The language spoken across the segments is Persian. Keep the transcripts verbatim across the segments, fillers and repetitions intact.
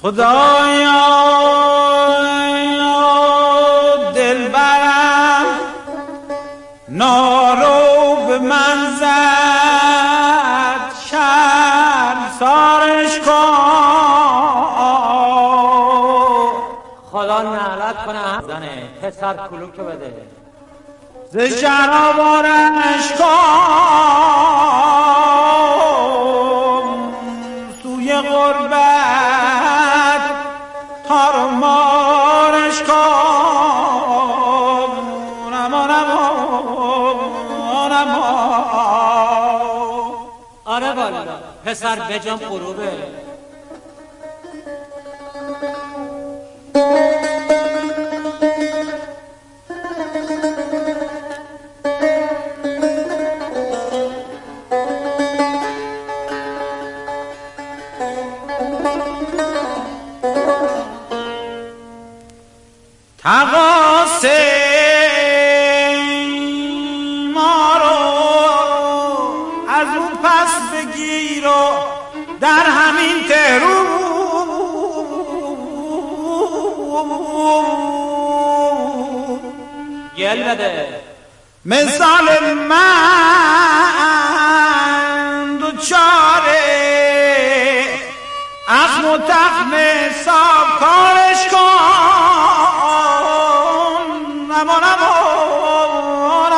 خدایا دلبرم نارو به من زد شرمسارش کن. خدا نعلت کنه زنه پسر کلوکو بده ز شرابارش کن سوی غربت تار و مارش کن. امان امان امان. آره والا پسر بجام غروبه. تقاس ما رو از اون پس بگیر و در همین تهرو گل بده. مثال من دوچاره اخم و تخم حساب کارش کن. امان امان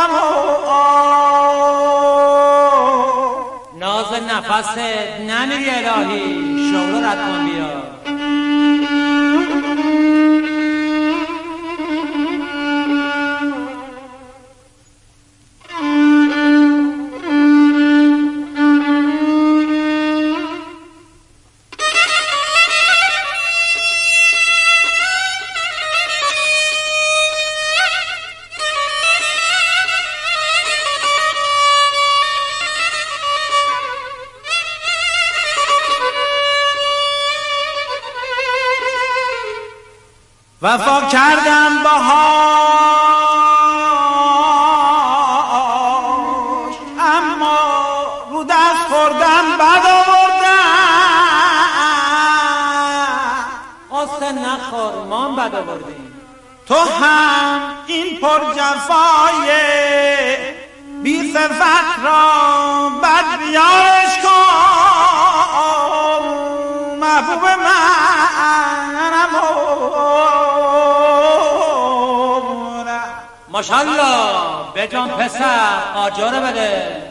امان. ناز نفست نمیری الهی شغل رد کن بیا. وفا کردم باهاش اما رو دست خوردم بد آوردم. قصه نخور ما هم بد آوردیم. تو هم این پر جفای بی صفت را بد بیارش کن. محبوب منم ماشالله بجام پسر آجاره بده.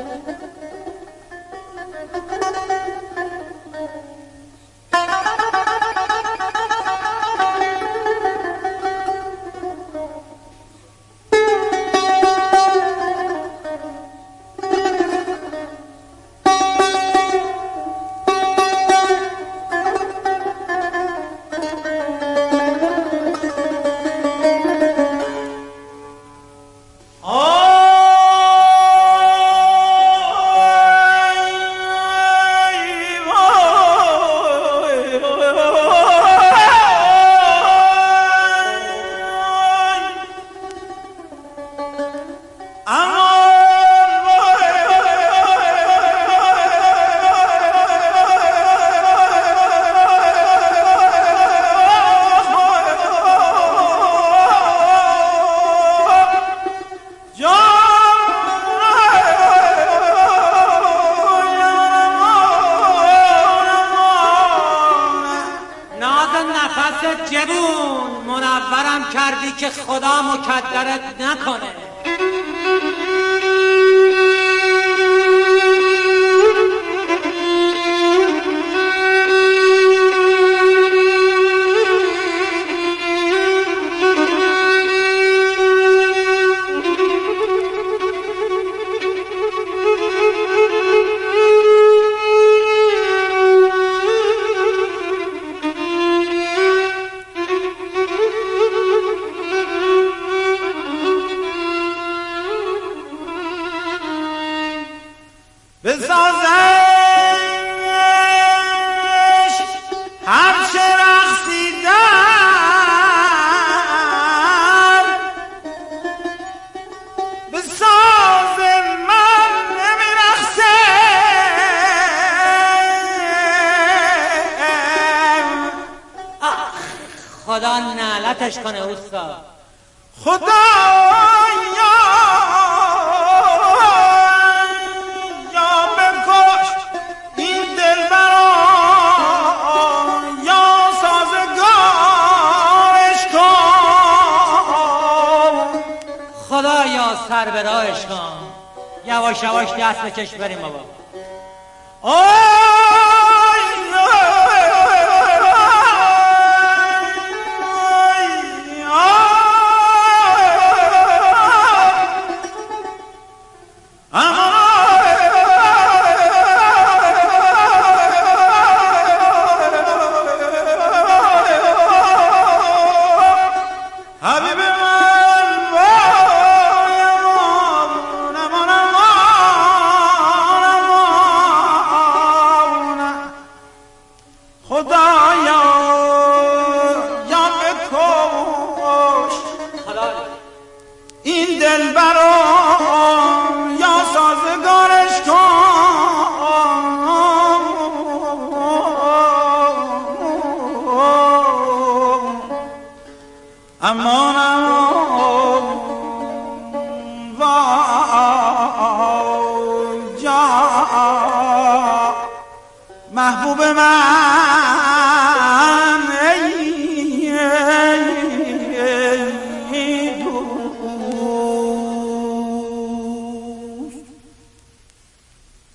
جبون منورم کردی که خدا مکدرت نکنه. بسازش هر چه رقصیدن به ساز من نمیرقصه. خدا نعلتش کنه استاد. خدا یا یا بکش این دلبرا یا سازگارش کن. خدا یا سر به راهش کن. یواش یواش دست بکش بریم بابا. این دلبرا یا سازگارش کن. امان امان وای جا محبوب من